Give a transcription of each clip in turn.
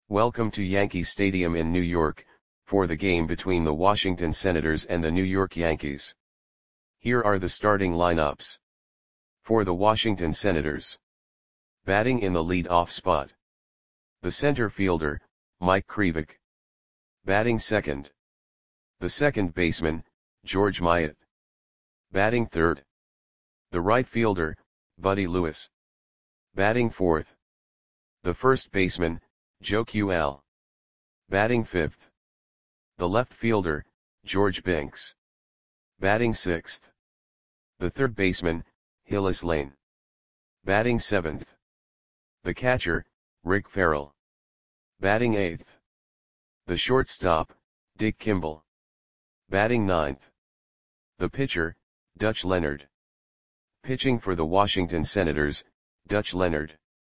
Welcome to Yankee Stadium in New York, for the game between the Washington Senators and the New York Yankees. Here are the starting lineups. For the Washington Senators. Batting in the lead-off spot. The center fielder, Mike Krivik. Batting second. The second baseman, George Myatt. Batting third. The right fielder, Buddy Lewis. Batting fourth. The first baseman, Joe QL. Batting fifth. The left fielder, George Binks. Batting sixth. The third baseman, Hillis Lane. Batting seventh. The catcher, Rick Farrell. Batting eighth. The shortstop, Dick Kimball. Batting ninth. The pitcher, Dutch Leonard. Pitching for the Washington Senators, Dutch Leonard.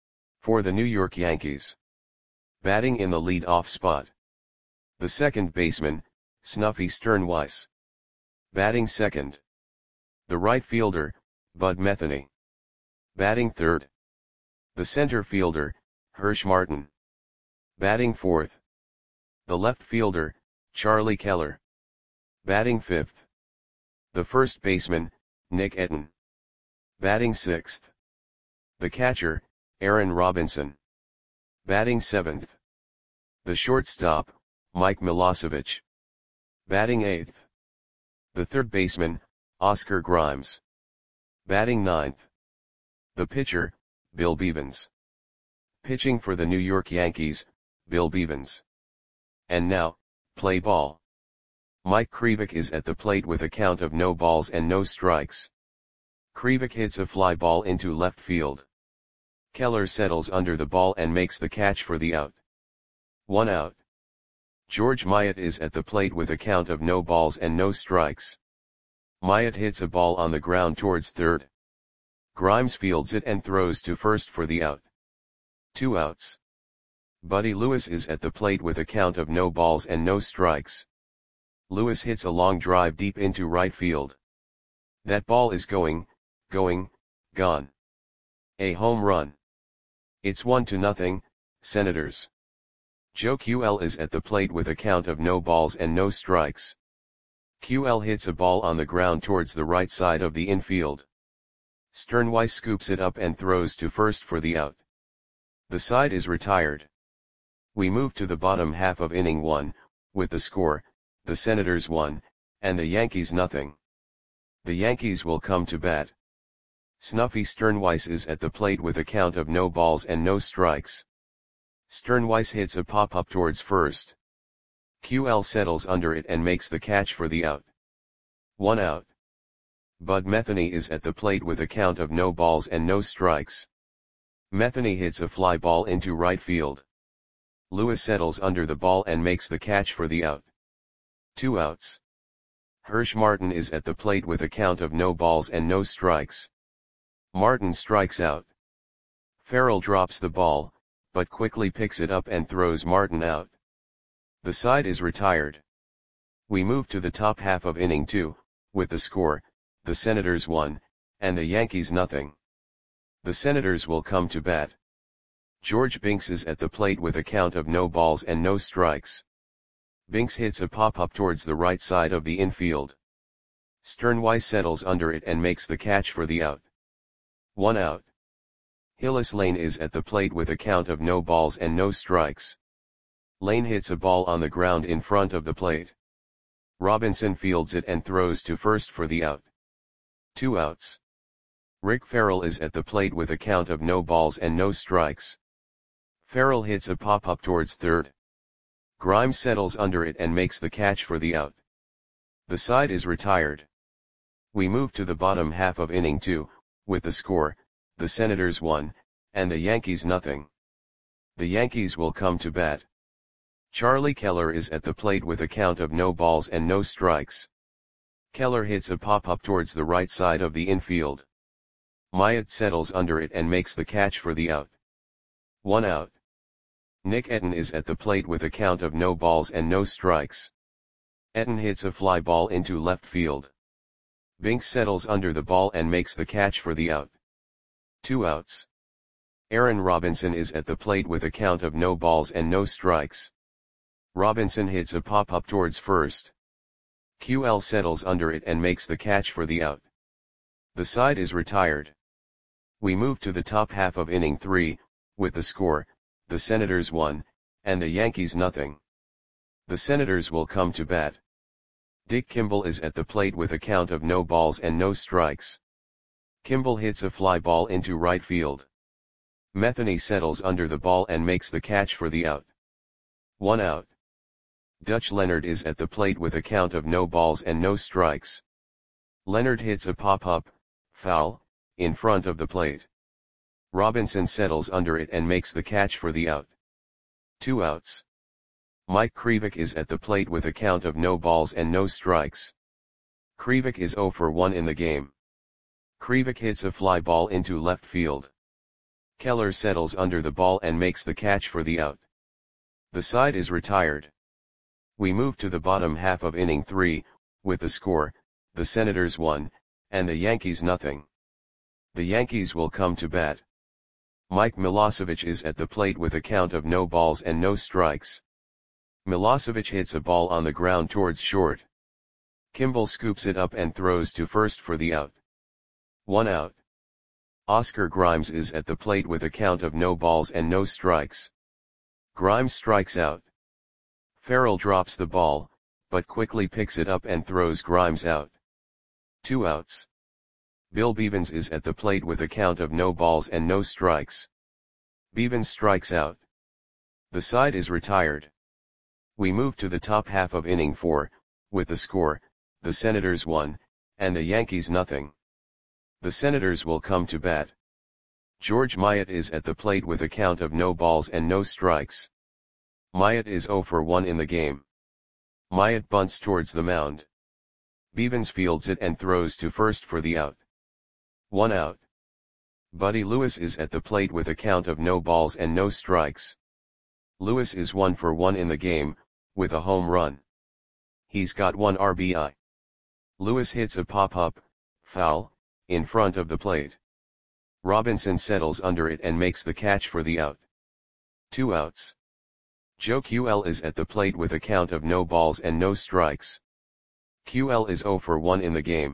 For the New York Yankees. Batting in the lead-off spot. The second baseman, Snuffy Sternweiss. Batting second. The right fielder, Bud Metheny. Batting third. The center fielder, Hirsch Martin. Batting fourth. The left fielder, Charlie Keller. Batting fifth. The first baseman, Nick Etten. Batting sixth. The catcher, Aaron Robinson. Batting seventh. The shortstop, Mike Milosevic. Batting eighth. The third baseman, Oscar Grimes. Batting ninth. The pitcher, Bill Bevens. Pitching for the New York Yankees, Bill Bevens. And now, play ball. Mike Krivik is at the plate with a count of no balls and no strikes. Krivik hits a fly ball into left field. Keller settles under the ball and makes the catch for the out. 1 out. George Myatt is at the plate with a count of no balls and no strikes. Myatt hits a ball on the ground towards third. Grimes fields it and throws to first for the out. 2 outs. Buddy Lewis is at the plate with a count of no balls and no strikes. Lewis hits a long drive deep into right field. That ball is gone. A home run. It's 1-0, Senators. Joe QL is at the plate with a count of no balls and no strikes. QL hits a ball on the ground towards the right side of the infield. Sternweiss scoops it up and throws to first for the out. The side is retired. We move to the bottom half of inning 1, with the score, the Senators 1, and the Yankees nothing. The Yankees will come to bat. Snuffy Sternweiss is at the plate with a count of no balls and no strikes. Sternweiss hits a pop-up towards first. QL settles under it and makes the catch for the out. 1 out. Bud Metheny is at the plate with a count of no balls and no strikes. Metheny hits a fly ball into right field. Lewis settles under the ball and makes the catch for the out. 2 outs. Hirsch Martin is at the plate with a count of no balls and no strikes. Martin strikes out. Farrell drops the ball, but quickly picks it up and throws Martin out. The side is retired. We move to the top half of inning 2, with the score, the Senators 1, and the Yankees nothing. The Senators will come to bat. George Binks is at the plate with a count of no balls and no strikes. Binks hits a pop-up towards the right side of the infield. Sternweiss settles under it and makes the catch for the out. 1 out. Hillis Lane is at the plate with a count of no balls and no strikes. Lane hits a ball on the ground in front of the plate. Robinson fields it and throws to first for the out. 2 outs. Rick Farrell is at the plate with a count of no balls and no strikes. Farrell hits a pop-up towards third. Grimes settles under it and makes the catch for the out. The side is retired. We move to the bottom half of inning 2, with the score, the Senators 1, and the Yankees nothing. The Yankees will come to bat. Charlie Keller is at the plate with a count of no balls and no strikes. Keller hits a pop-up towards the right side of the infield. Myatt settles under it and makes the catch for the out. 1 out. Nick Etten is at the plate with a count of no balls and no strikes. Etten hits a fly ball into left field. Binks settles under the ball and makes the catch for the out. 2 outs. Aaron Robinson is at the plate with a count of no balls and no strikes. Robinson hits a pop-up towards first. QL settles under it and makes the catch for the out. The side is retired. We move to the top half of inning 3, with the score, the Senators 1, and the Yankees nothing. The Senators will come to bat. Dick Kimball is at the plate with a count of no balls and no strikes. Kimball hits a fly ball into right field. Metheny settles under the ball and makes the catch for the out. 1 out. Dutch Leonard is at the plate with a count of no balls and no strikes. Leonard hits a pop-up, foul, in front of the plate. Robinson settles under it and makes the catch for the out. 2 outs. Mike Krivik is at the plate with a count of no balls and no strikes. Krivik is 0 for 1 in the game. Krivik hits a fly ball into left field. Keller settles under the ball and makes the catch for the out. The side is retired. We move to the bottom half of inning 3, with the score, the Senators 1, and the Yankees nothing. The Yankees will come to bat. Mike Milosevic is at the plate with a count of no balls and no strikes. Milosevic hits a ball on the ground towards short. Kimball scoops it up and throws to first for the out. 1 out. Oscar Grimes is at the plate with a count of no balls and no strikes. Grimes strikes out. Farrell drops the ball, but quickly picks it up and throws Grimes out. 2 outs. Bill Bevens is at the plate with a count of no balls and no strikes. Bevens strikes out. The side is retired. We move to the top half of inning 4, with the score, the Senators 1, and the Yankees nothing. The Senators will come to bat. George Myatt is at the plate with a count of no balls and no strikes. Myatt is 0 for 1 in the game. Myatt bunts towards the mound. Bevens fields it and throws to first for the out. 1 out. Buddy Lewis is at the plate with a count of no balls and no strikes. Lewis is 1 for 1 in the game, with a home run. He's got 1 RBI. Lewis hits a pop-up, foul, in front of the plate. Robinson settles under it and makes the catch for the out. 2 outs. Joe QL is at the plate with a count of no balls and no strikes. QL is 0 for 1 in the game.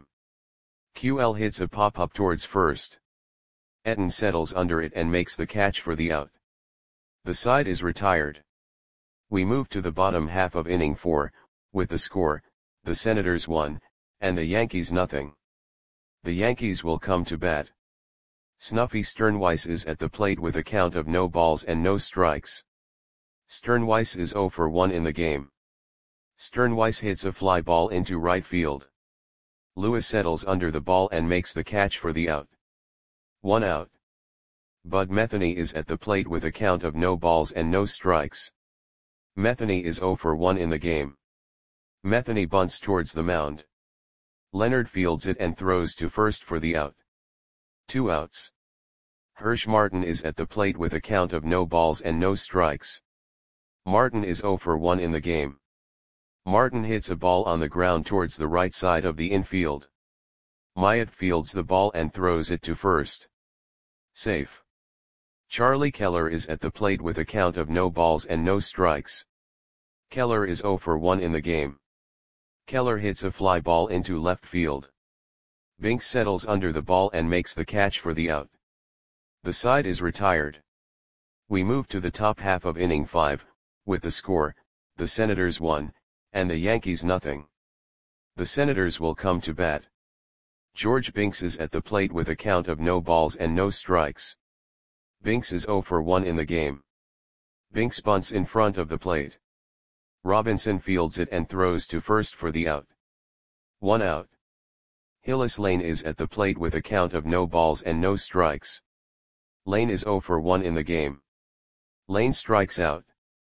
QL hits a pop-up towards first. Etten settles under it and makes the catch for the out. The side is retired. We move to the bottom half of inning 4, with the score, the Senators 1, and the Yankees nothing. The Yankees will come to bat. Snuffy Sternweiss is at the plate with a count of no balls and no strikes. Sternweiss is 0 for 1 in the game. Sternweiss hits a fly ball into right field. Lewis settles under the ball and makes the catch for the out. 1 out. Bud Metheny is at the plate with a count of no balls and no strikes. Metheny is 0 for 1 in the game. Metheny bunts towards the mound. Leonard fields it and throws to first for the out. 2 outs. Hirsch Martin is at the plate with a count of no balls and no strikes. Martin is 0 for 1 in the game. Martin hits a ball on the ground towards the right side of the infield. Myatt fields the ball and throws it to first. Safe. Charlie Keller is at the plate with a count of no balls and no strikes. Keller is 0 for 1 in the game. Keller hits a fly ball into left field. Binks settles under the ball and makes the catch for the out. The side is retired. We move to the top half of inning 5, with the score, the Senators 1, and the Yankees nothing. The Senators will come to bat. George Binks is at the plate with a count of no balls and no strikes. Binks is 0 for 1 in the game. Binks bunts in front of the plate. Robinson fields it and throws to first for the out. 1 out. Hillis Lane is at the plate with a count of no balls and no strikes. Lane is 0 for 1 in the game. Lane strikes out.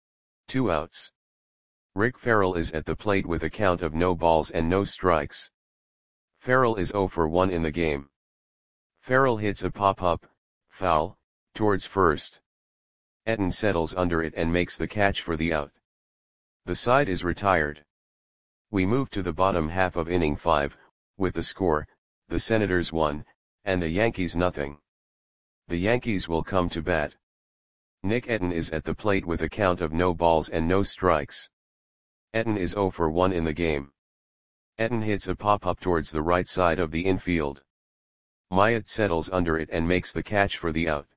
2 outs. Rick Farrell is at the plate with a count of no balls and no strikes. Farrell is 0 for 1 in the game. Farrell hits a pop-up, foul, towards first. Etten settles under it and makes the catch for the out. The side is retired. We move to the bottom half of inning 5, with the score, the Senators 1, and the Yankees nothing. The Yankees will come to bat. Nick Etten is at the plate with a count of no balls and no strikes. Etten is 0 for 1 in the game. Etten hits a pop-up towards the right side of the infield. Myatt settles under it and makes the catch for the out.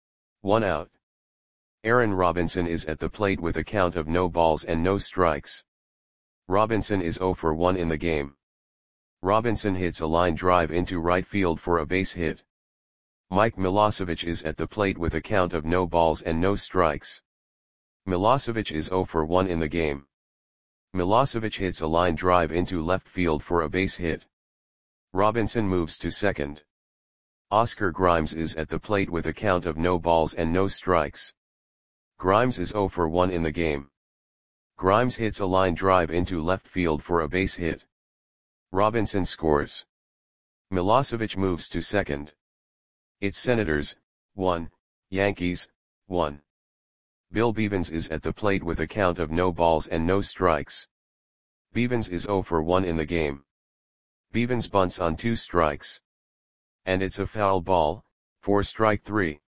1 out. Aaron Robinson is at the plate with a count of no balls and no strikes. Robinson is 0 for 1 in the game. Robinson hits a line drive into right field for a base hit. Mike Milosevic is at the plate with a count of no balls and no strikes. Milosevic is 0 for 1 in the game. Milosevic hits a line drive into left field for a base hit. Robinson moves to second. Oscar Grimes is at the plate with a count of no balls and no strikes. Grimes is 0 for 1 in the game. Grimes hits a line drive into left field for a base hit. Robinson scores. Milosevic moves to second. It's Senators, 1, Yankees, 1. Bill Bevens is at the plate with a count of no balls and no strikes. Bevens is 0 for 1 in the game. Bevens bunts on 2 strikes. And it's a foul ball, for strike 3.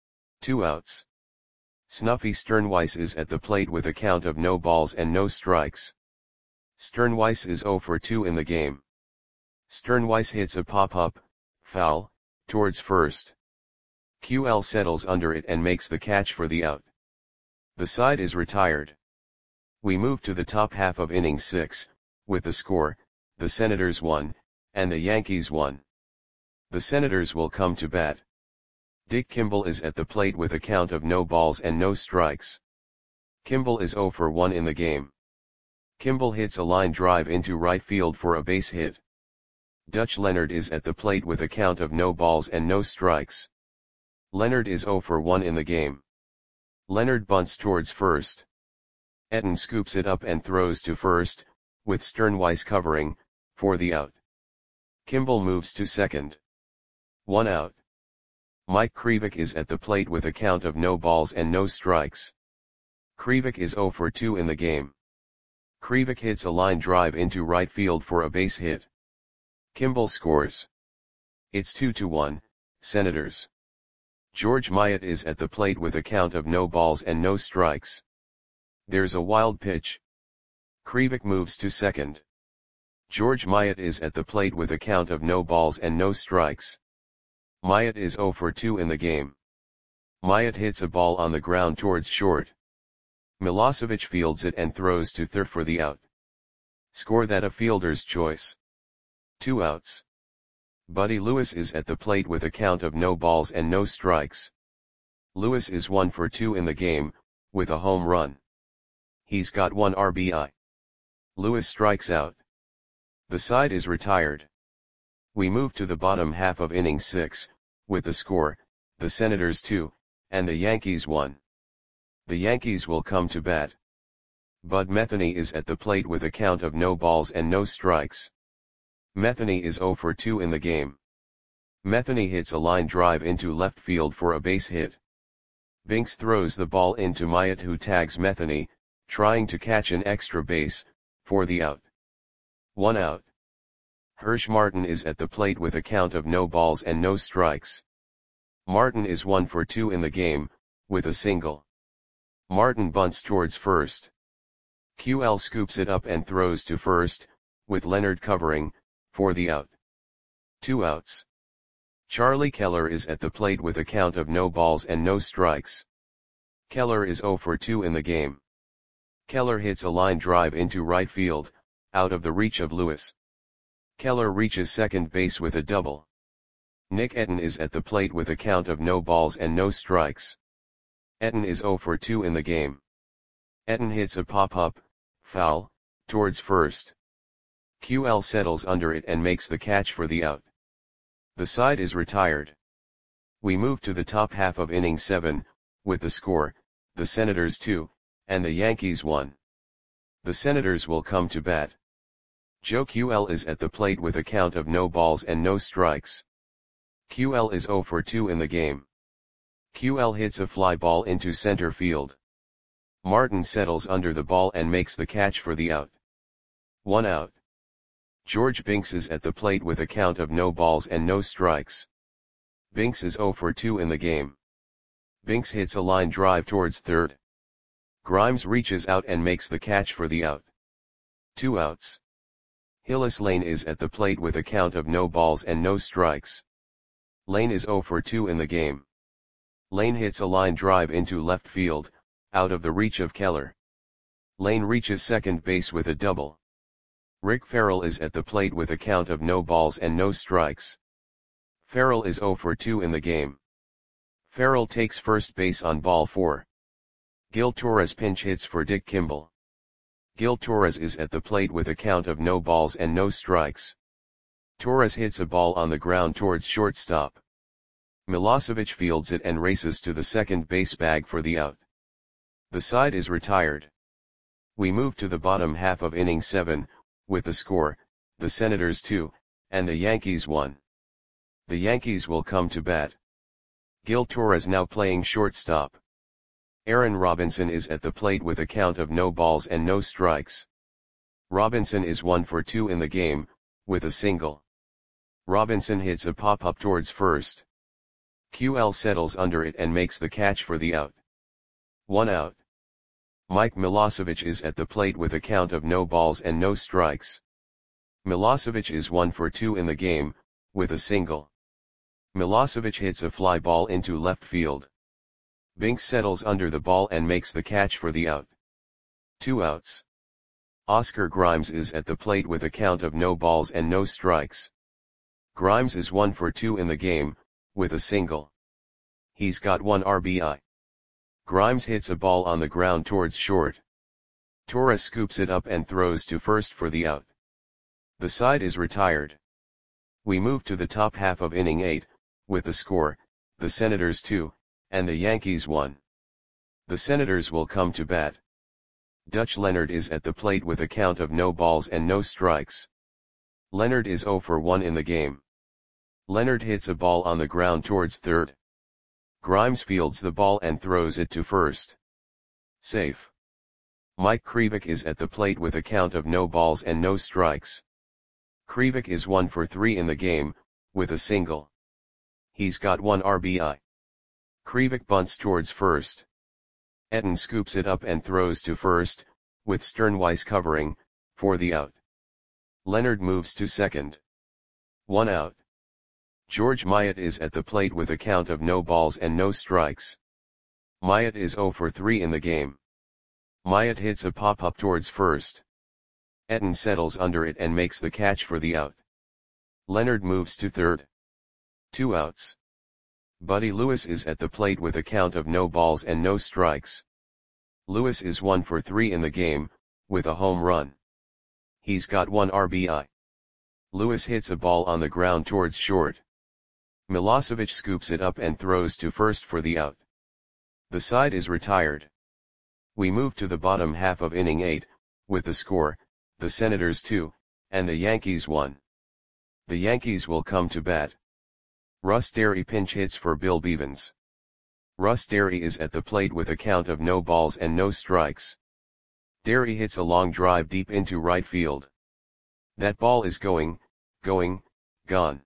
2 outs. Snuffy Sternweiss is at the plate with a count of no balls and no strikes. Sternweiss is 0 for 2 in the game. Sternweiss hits a pop-up, foul, towards first. QL settles under it and makes the catch for the out. The side is retired. We move to the top half of inning 6, with the score, the Senators 1, and the Yankees 1. The Senators will come to bat. Dick Kimball is at the plate with a count of no balls and no strikes. Kimball is 0 for 1 in the game. Kimball hits a line drive into right field for a base hit. Dutch Leonard is at the plate with a count of no balls and no strikes. Leonard is 0 for 1 in the game. Leonard bunts towards first. Etten scoops it up and throws to first, with Sternweiss covering, for the out. Kimball moves to second. 1 out. Mike Krivik is at the plate with a count of no balls and no strikes. Krivik is 0 for 2 in the game. Krivik hits a line drive into right field for a base hit. Kimball scores. It's 2-1, Senators. George Myatt is at the plate with a count of no balls and no strikes. There's a wild pitch. Krivik moves to second. George Myatt is at the plate with a count of no balls and no strikes. Myatt is 0 for 2 in the game. Myatt hits a ball on the ground towards short. Milosevic fields it and throws to third for the out. Score that a fielder's choice. 2 outs. Buddy Lewis is at the plate with a count of no balls and no strikes. Lewis is 1 for 2 in the game, with a home run. He's got 1 RBI. Lewis strikes out. The side is retired. We move to the bottom half of inning 6, with the score, the Senators 2, and the Yankees 1. The Yankees will come to bat. Bud Metheny is at the plate with a count of no balls and no strikes. Metheny is 0 for 2 in the game. Metheny hits a line drive into left field for a base hit. Binks throws the ball into Myatt, who tags Metheny, trying to catch an extra base, for the out. 1 out. Hirsch Martin is at the plate with a count of no balls and no strikes. Martin is 1 for 2 in the game, with a single. Martin bunts towards first. QL scoops it up and throws to first, with Leonard covering, for the out. 2 outs. Charlie Keller is at the plate with a count of no balls and no strikes. Keller is 0 for 2 in the game. Keller hits a line drive into right field, out of the reach of Lewis. Keller reaches second base with a double. Nick Etten is at the plate with a count of no balls and no strikes. Etten is 0 for 2 in the game. Etten hits a pop-up, foul, towards first. QL settles under it and makes the catch for the out. The side is retired. We move to the top half of inning 7, with the score, the Senators 2, and the Yankees 1. The Senators will come to bat. Joe QL is at the plate with a count of no balls and no strikes. QL is 0 for 2 in the game. QL hits a fly ball into center field. Martin settles under the ball and makes the catch for the out. 1 out. George Binks is at the plate with a count of no balls and no strikes. Binks is 0 for 2 in the game. Binks hits a line drive towards third. Grimes reaches out and makes the catch for the out. 2 outs. Hillis Lane is at the plate with a count of no balls and no strikes. Lane is 0 for 2 in the game. Lane hits a line drive into left field, out of the reach of Keller. Lane reaches second base with a double. Rick Farrell is at the plate with a count of no balls and no strikes. Farrell is 0 for 2 in the game. Farrell takes first base on ball 4. Gil Torres pinch hits for Dick Kimball. Gil Torres is at the plate with a count of no balls and no strikes. Torres hits a ball on the ground towards shortstop. Milosevic fields it and races to the second base bag for the out. The side is retired. We move to the bottom half of inning 7, with the score, the Senators 2, and the Yankees 1. The Yankees will come to bat. Gil Torres now playing shortstop. Aaron Robinson is at the plate with a count of no balls and no strikes. Robinson is 1 for 2 in the game, with a single. Robinson hits a pop-up towards first. QL settles under it and makes the catch for the out. 1 out. Mike Milosevic is at the plate with a count of no balls and no strikes. Milosevic is 1 for 2 in the game, with a single. Milosevic hits a fly ball into left field. Binks settles under the ball and makes the catch for the out. 2 outs. Oscar Grimes is at the plate with a count of no balls and no strikes. Grimes is 1 for 2 in the game, with a single. He's got 1 RBI. Grimes hits a ball on the ground towards short. Torres scoops it up and throws to first for the out. The side is retired. We move to the top half of inning 8, with the score, the Senators 2, and the Yankees 1. The Senators will come to bat. Dutch Leonard is at the plate with a count of no balls and no strikes. Leonard is 0 for 1 in the game. Leonard hits a ball on the ground towards third. Grimes fields the ball and throws it to first. Safe. Mike Krivik is at the plate with a count of no balls and no strikes. Krivik is 1 for 3 in the game, with a single. He's got 1 RBI. Krivik bunts towards first. Etten scoops it up and throws to first, with Sternweiss covering, for the out. Leonard moves to second. 1 out. George Myatt is at the plate with a count of no balls and no strikes. Myatt is 0 for 3 in the game. Myatt hits a pop-up towards first. Etten settles under it and makes the catch for the out. Leonard moves to third. 2 outs. Buddy Lewis is at the plate with a count of no balls and no strikes. Lewis is 1 for 3 in the game, with a home run. He's got 1 RBI. Lewis hits a ball on the ground towards short. Milosevic scoops it up and throws to first for the out. The side is retired. We move to the bottom half of inning 8, with the score, the Senators 2, and the Yankees 1. The Yankees will come to bat. Russ Derry pinch hits for Bill Bevens. Russ Derry is at the plate with a count of no balls and no strikes. Derry hits a long drive deep into right field. That ball is going, gone.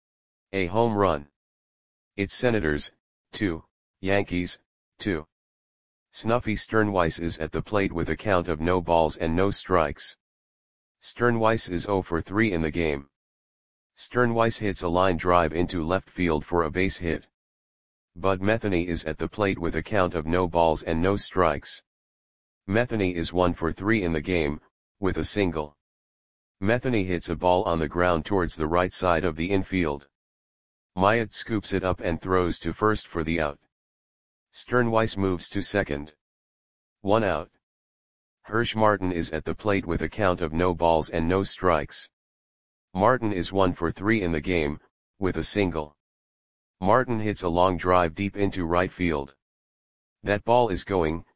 A home run. It's Senators, 2, Yankees, 2. Snuffy Sternweiss is at the plate with a count of no balls and no strikes. Sternweiss is 0 for 3 in the game. Sternweiss hits a line drive into left field for a base hit. Bud Metheny is at the plate with a count of no balls and no strikes. Metheny is 1 for 3 in the game, with a single. Metheny hits a ball on the ground towards the right side of the infield. Myatt scoops it up and throws to first for the out. Sternweiss moves to second. 1 out. Hirsch Martin is at the plate with a count of no balls and no strikes. Martin is 1 for 3 in the game, with a single. Martin hits a long drive deep into right field. That ball is going,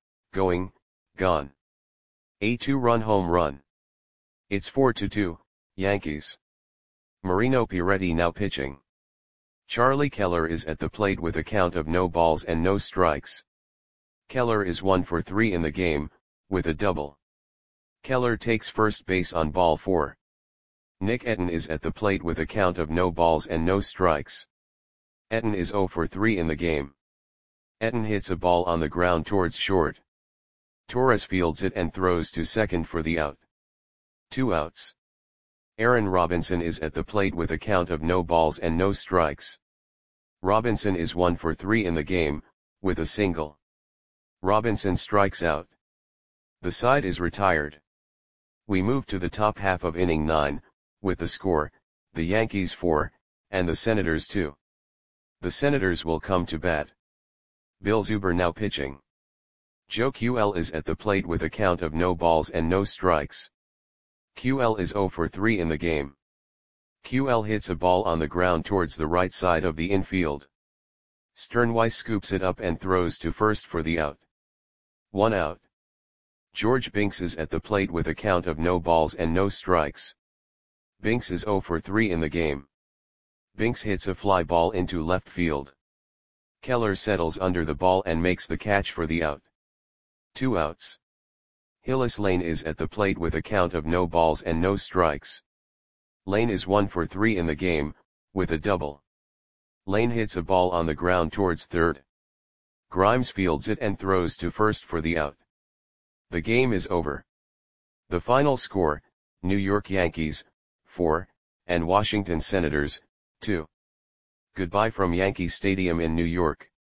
gone. A 2-run home run. It's 4-2, Yankees. Marino Piretti now pitching. Charlie Keller is at the plate with a count of no balls and no strikes. Keller is 1 for 3 in the game, with a double. Keller takes first base on ball 4. Nick Etten is at the plate with a count of no balls and no strikes. Etten is 0 for 3 in the game. Etten hits a ball on the ground towards short. Torres fields it and throws to second for the out. 2 outs. Aaron Robinson is at the plate with a count of no balls and no strikes. Robinson is 1 for 3 in the game, with a single. Robinson strikes out. The side is retired. We move to the top half of inning 9, with the score, the Yankees 4, and the Senators 2. The Senators will come to bat. Bill Zuber now pitching. Joe QL is at the plate with a count of no balls and no strikes. QL is 0 for 3 in the game. QL hits a ball on the ground towards the right side of the infield. Sternweiss scoops it up and throws to first for the out. 1 out. George Binks is at the plate with a count of no balls and no strikes. Binks is 0 for 3 in the game. Binks hits a fly ball into left field. Keller settles under the ball and makes the catch for the out. 2 outs. Hillis Lane is at the plate with a count of no balls and no strikes. Lane is 1 for 3 in the game, with a double. Lane hits a ball on the ground towards third. Grimes fields it and throws to first for the out. The game is over. The final score, New York Yankees, 4, and Washington Senators, 2. Goodbye from Yankee Stadium in New York.